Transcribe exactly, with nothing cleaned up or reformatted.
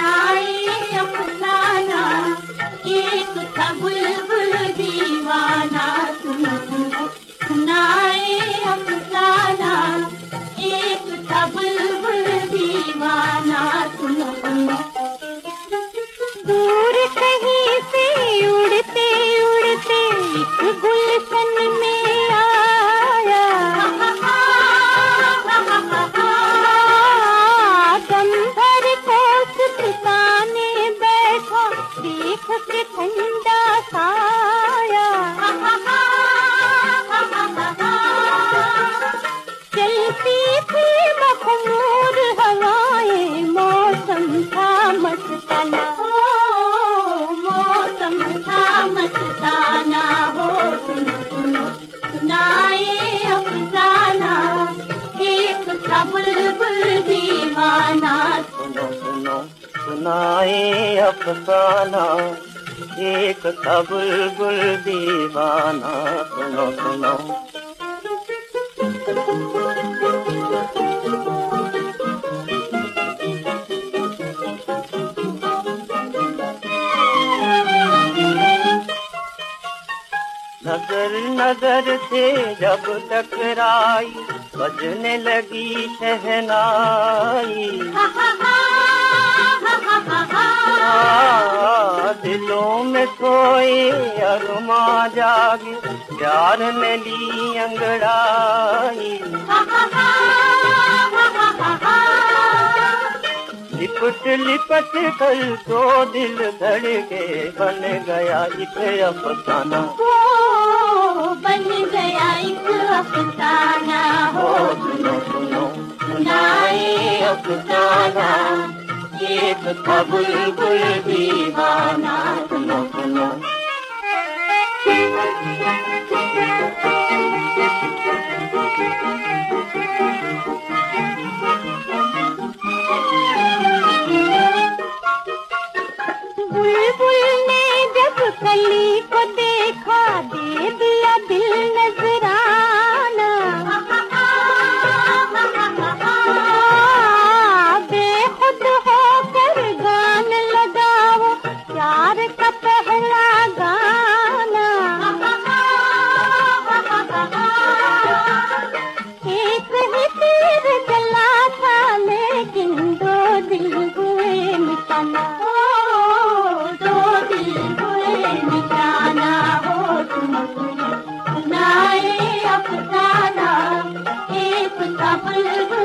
सुनाए अफसाना, एक था बुलबुल दीवाना। सुनो सुनो सुनाए अफसाना, एक था बुलबुल दीवाना। सुनो सुनो। दूर कहीं से उड़ते उड़ते एक गुलशन में आया, दम भर को सुस्ताने बैठा, देख के ठंडा साया। चलती थी मखमूर हवाएं, मौसम था मस्ताना, मौसम था मस्ताना हो। सुनो सुनो सुनाए अफसाना, एक था बुलबुल दीवाना। सुनो सुनो सुनाए अफसाना, एक था बुलबुल दीवाना। सुनो सुनो। नजर नजर से जब टकराई, बजने लगी शहनाई। दिलों में सोए अरमा जागे, प्यार ने ली अंगड़ाई। लिपट लिपट कर दो दिल धड़के, बन गया एक अफसाना, बन गया एक अफसाना हो। सुनो सुनो सुनाए अफसाना, एक था बुलबुल दीवाना। सुनो सुनो। बुलबुल ने जब कली को देखा, दे दिया दिल नजराना। बेखुद होकर गान लगाओ, प्यार का पहला गाना। एक ही तीर चला था, लेकिन दो दिल हुए निशाना, दो दिल हुए निशाना हो। सुनो सुनो सुनाए अफसाना, एक था बुलबुल